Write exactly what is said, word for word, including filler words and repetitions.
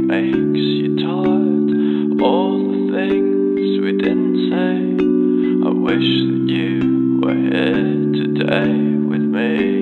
makes you tired. All the things we didn't say. I wish that you were here today with me.